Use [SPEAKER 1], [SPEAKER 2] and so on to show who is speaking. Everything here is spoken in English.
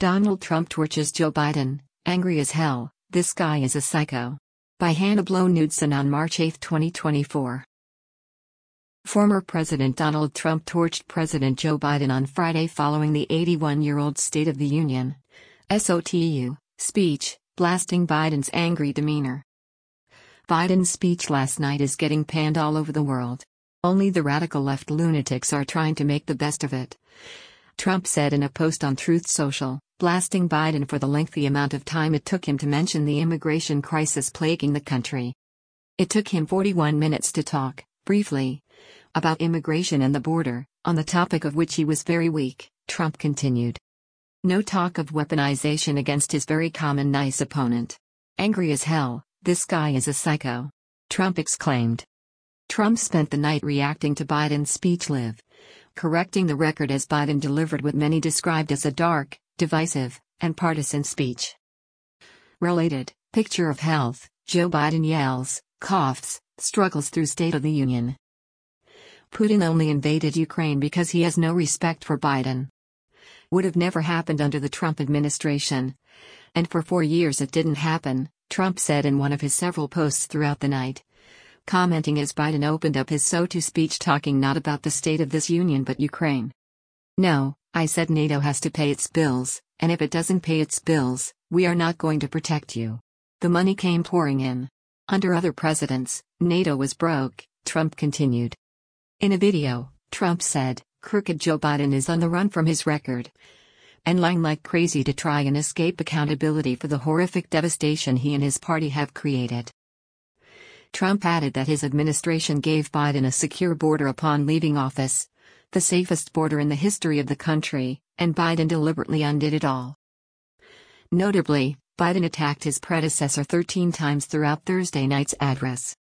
[SPEAKER 1] Donald Trump torches Joe Biden, angry as hell, this guy is a psycho. By Hannah Blow Knudsen on March 8, 2024. Former President Donald Trump torched President Joe Biden on Friday following the 81-year-old State of the Union (SOTU) speech, blasting Biden's angry demeanor. Biden's speech last night is getting panned all over the world. Only the radical left lunatics are trying to make the best of it, Trump said in a post on Truth Social, blasting Biden for the lengthy amount of time it took him to mention the immigration crisis plaguing the country. It took him 41 minutes to talk, briefly, about immigration and the border, on the topic of which he was very weak, Trump continued. No talk of weaponization against his very common nice opponent. Angry as hell, this guy is a psycho, Trump exclaimed. Trump spent the night reacting to Biden's speech correcting the record as Biden delivered what many described as a dark, divisive, and partisan speech. Related, picture of health, Joe Biden yells, coughs, struggles through State of the Union. Putin only invaded Ukraine because he has no respect for Biden. Would have never happened under the Trump administration. And for 4 years it didn't happen, Trump said in one of his several posts throughout the night, commenting as Biden opened up his SOTU speech talking not about the state of this union but Ukraine. No, I said NATO has to pay its bills, and if it doesn't pay its bills, we are not going to protect you. The money came pouring in. Under other presidents, NATO was broke, Trump continued. In a video, Trump said, crooked Joe Biden is on the run from his record and lying like crazy to try and escape accountability for the horrific devastation he and his party have created. Trump added that his administration gave Biden a secure border upon leaving office, the safest border in the history of the country, and Biden deliberately undid it all. Notably, Biden attacked his predecessor 13 times throughout Thursday night's address.